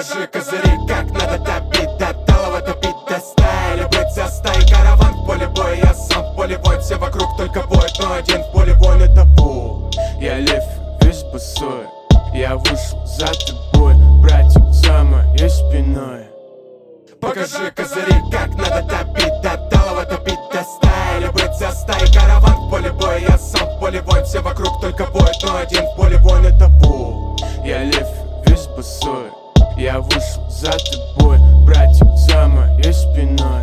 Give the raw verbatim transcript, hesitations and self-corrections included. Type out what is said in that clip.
Покажи козыри, как надо топить, до талого топить, до стаи. Или быть за стаей, караван в поле боя. Я сам в поле воин, все вокруг только воют, но один в поле воин — это Ву. Я лев, весь босой, я вышел за тобой, братик, за моей спиной. Покажи козыри, как надо топить, до талого топить, до стаи. Или быть за стаей, караван в поле боя. Я сам в поле воин, все вокруг только воют, но один в поле воин — это Ву. Я лев, весь босой, я вышел за тобой, братик, за моей спиной.